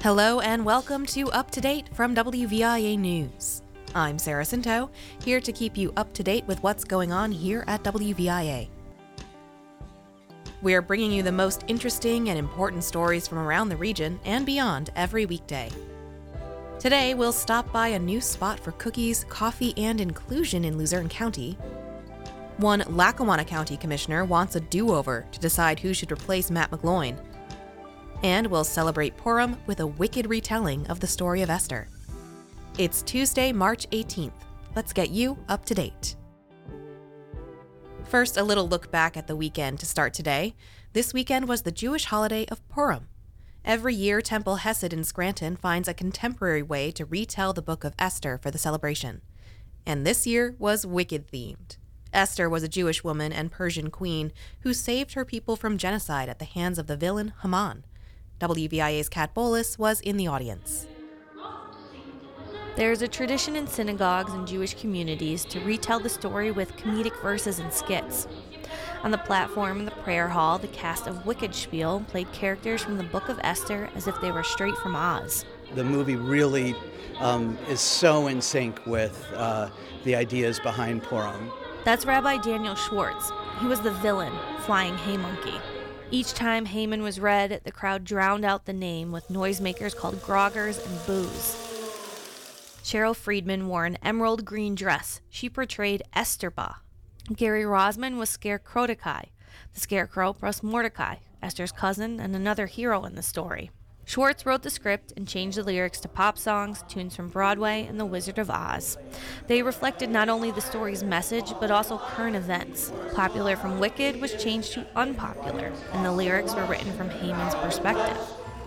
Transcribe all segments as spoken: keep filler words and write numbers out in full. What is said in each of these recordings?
Hello and welcome to Up to Date from W V I A News. I'm Sarah Cinto, here to keep you up to date with what's going on here at W V I A. We're bringing you the most interesting and important stories from around the region and beyond every weekday. Today, we'll stop by a new spot for cookies, coffee, and inclusion in Luzerne County. One Lackawanna County Commissioner wants a do-over to decide who should replace Matt McGloin. And we'll celebrate Purim with a wicked retelling of the story of Esther. It's Tuesday, March eighteenth. Let's get you up to date. First, a little look back at the weekend to start today. This weekend was the Jewish holiday of Purim. Every year, Temple Hesed in Scranton finds a contemporary way to retell the book of Esther for the celebration. And this year was wicked-themed. Esther was a Jewish woman and Persian queen who saved her people from genocide at the hands of the villain Haman. W V I A's Kat Bolis was in the audience. There is a tradition in synagogues and Jewish communities to retell the story with comedic verses and skits. On the platform in the prayer hall, the cast of Wicked Spiel played characters from the Book of Esther as if they were straight from Oz. The movie really um, is so in sync with uh, the ideas behind Purim. That's Rabbi Daniel Schwartz. He was the villain, Flying Hay Monkey. Each time Haman was read, the crowd drowned out the name with noisemakers called groggers and boos. Cheryl Friedman wore an emerald green dress. She portrayed Estherba. Gary Rosman was Scarecrowdicai, the scarecrow plus Mordecai, Esther's cousin and another hero in the story. Schwartz wrote the script and changed the lyrics to pop songs, tunes from Broadway, and The Wizard of Oz. They reflected not only the story's message, but also current events. Popular from Wicked was changed to unpopular, and the lyrics were written from Haman's perspective.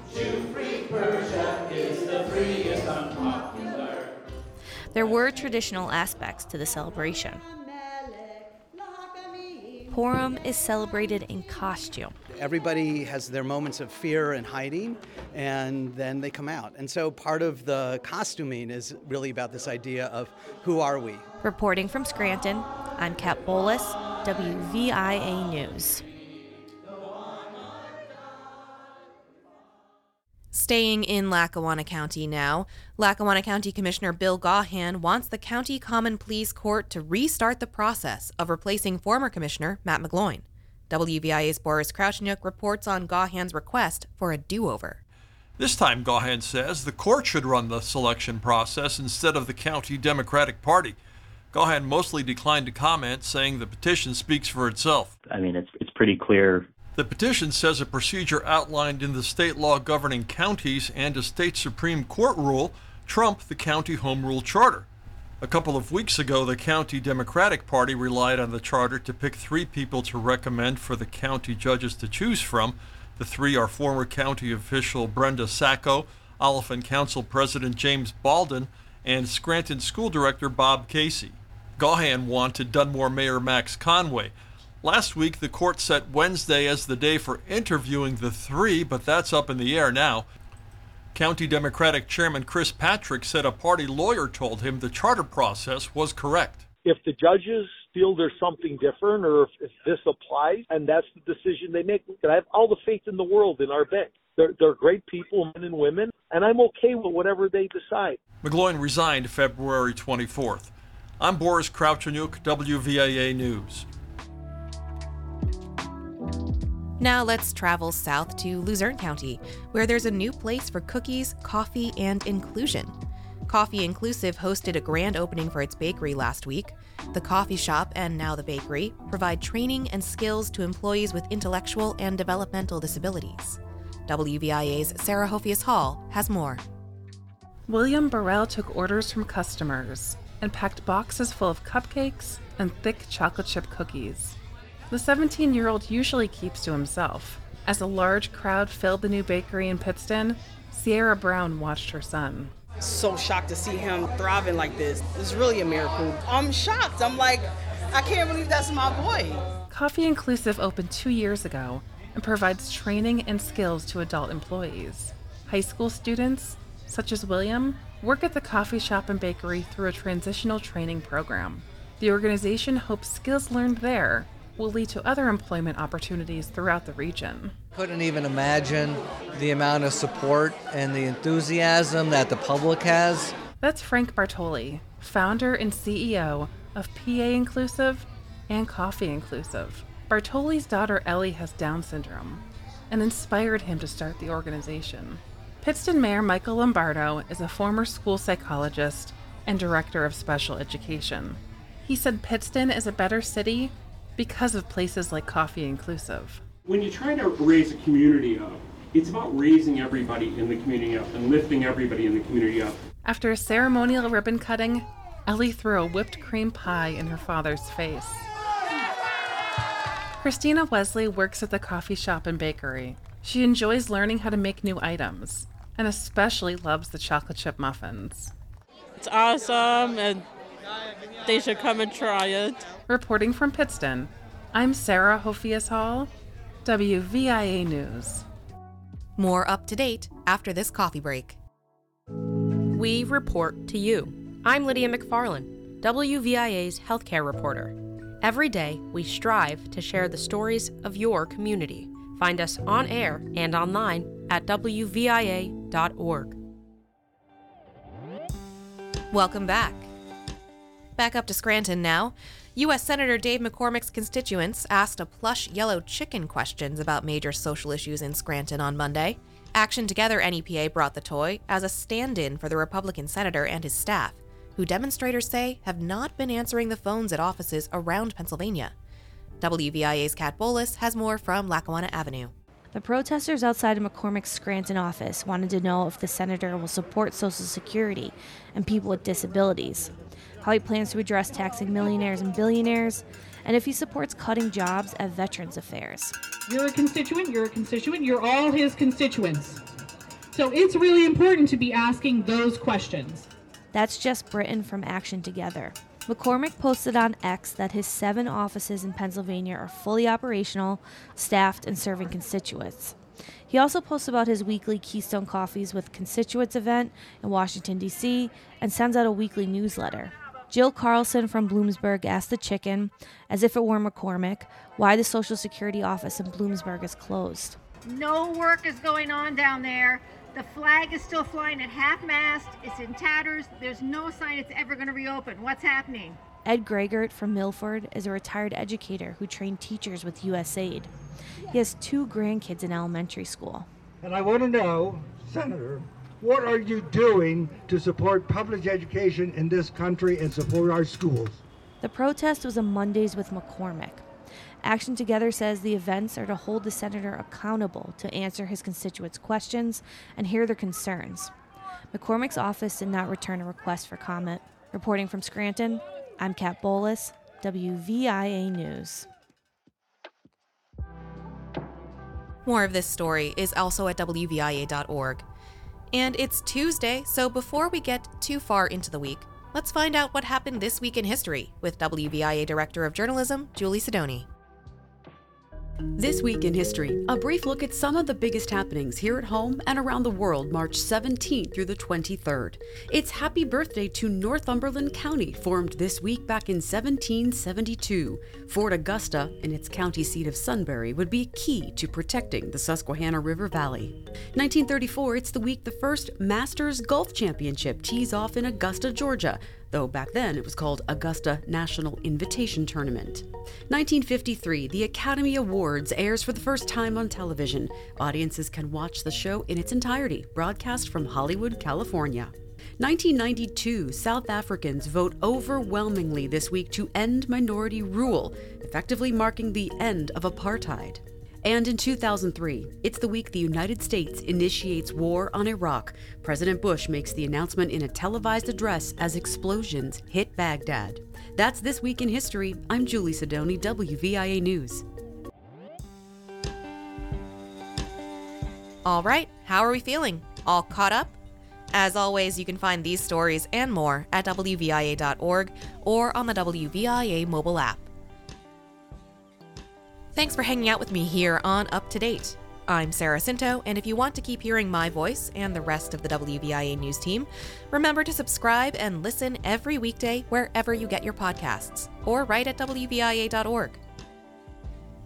There were traditional aspects to the celebration. Purim is celebrated in costume. Everybody has their moments of fear and hiding, and then they come out. And so part of the costuming is really about this idea of who are we? Reporting from Scranton, I'm Kat Bolis, W V I A News. Staying in Lackawanna County now, Lackawanna County Commissioner Bill Gaughan wants the County Common Pleas Court to restart the process of replacing former Commissioner Matt McGloin. W V I A's Boris Kraucheniuk reports on Gaughan's request for a do-over. This time, Gaughan says the court should run the selection process instead of the county Democratic Party. Gaughan mostly declined to comment, saying the petition speaks for itself. I mean, it's it's pretty clear. The petition says a procedure outlined in the state law governing counties and a state Supreme Court rule trump the county home rule charter. A couple of weeks ago, the county Democratic Party relied on the charter to pick three people to recommend for the county judges to choose from. The three are former county official Brenda Sacco, Oliphant Council President James Baldwin, and Scranton School Director Bob Casey. Gaughan wanted Dunmore Mayor Max Conway. Last week, the court set Wednesday as the day for interviewing the three, but that's up in the air now. County Democratic Chairman Chris Patrick said a party lawyer told him the charter process was correct. If the judges feel there's something different or if, if this applies, and that's the decision they make, I have all the faith in the world in our bench. They're, they're great people, men and women, and I'm okay with whatever they decide. McGloin resigned February twenty-fourth. I'm Boris Kraucheniuk, W V I A News. Now let's travel south to Luzerne County, where there's a new place for cookies, coffee, and inclusion. Coffee Inclusive hosted a grand opening for its bakery last week. The coffee shop, and now the bakery, provide training and skills to employees with intellectual and developmental disabilities. W V I A's Sarah Hophius Hall has more. William Burrell took orders from customers and packed boxes full of cupcakes and thick chocolate chip cookies. The seventeen-year-old usually keeps to himself. As a large crowd filled the new bakery in Pittston, Sierra Brown watched her son. So shocked to see him thriving like this. It's really a miracle. I'm shocked. I'm like, I can't believe that's my boy. Coffee Inclusive opened two years ago and provides training and skills to adult employees. High school students, such as William, work at the coffee shop and bakery through a transitional training program. The organization hopes skills learned there will lead to other employment opportunities throughout the region. Couldn't even imagine the amount of support and the enthusiasm that the public has. That's Frank Bartoli, founder and C E O of P A Inclusive and Coffee Inclusive. Bartoli's daughter Ellie has Down syndrome and inspired him to start the organization. Pittston Mayor Michael Lombardo is a former school psychologist and director of special education. He said Pittston is a better city because of places like Coffee Inclusive. When you're trying to raise a community up, it's about raising everybody in the community up and lifting everybody in the community up. After a ceremonial ribbon cutting, Ellie threw a whipped cream pie in her father's face. Christina Wesley works at the coffee shop and bakery. She enjoys learning how to make new items and especially loves the chocolate chip muffins. It's awesome and they should come and try it. Reporting from Pittston, I'm Sarah Hofias Hall, W V I A News. More up to date after this coffee break. We report to you. I'm Lydia McFarland, W V I A's healthcare reporter. Every day, we strive to share the stories of your community. Find us on air and online at W V I A dot org. Welcome back. Back up to Scranton now. U S Senator Dave McCormick's constituents asked a plush yellow chicken questions about major social issues in Scranton on Monday. Action Together N E P A brought the toy as a stand-in for the Republican senator and his staff, who demonstrators say have not been answering the phones at offices around Pennsylvania. W V I A's Kat Bolis has more from Lackawanna Avenue. The protesters outside of McCormick's Scranton office wanted to know if the senator will support Social Security and people with disabilities, how he plans to address taxing millionaires and billionaires, and if he supports cutting jobs at Veterans Affairs. You're a constituent, you're a constituent, you're all his constituents. So it's really important to be asking those questions. That's Jess Britton from Action Together. McCormick posted on X that his seven offices in Pennsylvania are fully operational, staffed, and serving constituents. He also posts about his weekly Keystone Coffees with Constituents event in Washington, D C, and sends out a weekly newsletter. Jill Carlson from Bloomsburg asked the Chicken, as if it were McCormick, why the Social Security office in Bloomsburg is closed. No work is going on down there. The flag is still flying at half-mast. It's in tatters. There's no sign it's ever going to reopen. What's happening? Ed Gregert from Milford is a retired educator who trained teachers with U S A I D. He has two grandkids in elementary school. And I want to know, Senator, what are you doing to support public education in this country and support our schools? The protest was a Mondays with McCormick. Action Together says the events are to hold the senator accountable to answer his constituents' questions and hear their concerns. McCormick's office did not return a request for comment. Reporting from Scranton, I'm Kat Bolis, W V I A News. More of this story is also at W V I A dot org. And it's Tuesday, so before we get too far into the week, let's find out what happened this week in history with W V I A Director of Journalism, Julie Sidoni. This week in history, a brief look at some of the biggest happenings here at home and around the world March seventeenth through the twenty-third. It's happy birthday to Northumberland County, formed this week back in seventeen seventy-two. Fort Augusta, in its county seat of Sunbury, would be key to protecting the Susquehanna River Valley. nineteen thirty-four, it's the week the first Masters Golf Championship tees off in Augusta, Georgia, though back then it was called Augusta National Invitation Tournament. nineteen fifty-three, the Academy Awards airs for the first time on television. Audiences can watch the show in its entirety, broadcast from Hollywood, California. nineteen ninety-two, South Africans vote overwhelmingly this week to end minority rule, effectively marking the end of apartheid. And in two thousand three, it's the week the United States initiates war on Iraq. President Bush makes the announcement in a televised address as explosions hit Baghdad. That's This Week in History. I'm Julie Sidoni, W V I A News. All right, how are we feeling? All caught up? As always, you can find these stories and more at W V I A dot org or on the W V I A mobile app. Thanks for hanging out with me here on Up to Date. I'm Sarah Cinto, and if you want to keep hearing my voice and the rest of the W V I A News team, remember to subscribe and listen every weekday wherever you get your podcasts, or right at W V I A dot org.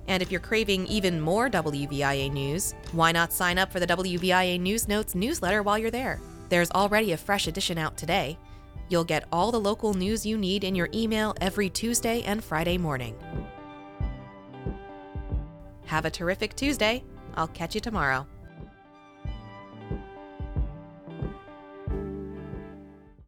And if you're craving even more W V I A news, why not sign up for the W V I A News Notes newsletter while you're there? There's already a fresh edition out today. You'll get all the local news you need in your email every Tuesday and Friday morning. Have a terrific Tuesday. I'll catch you tomorrow.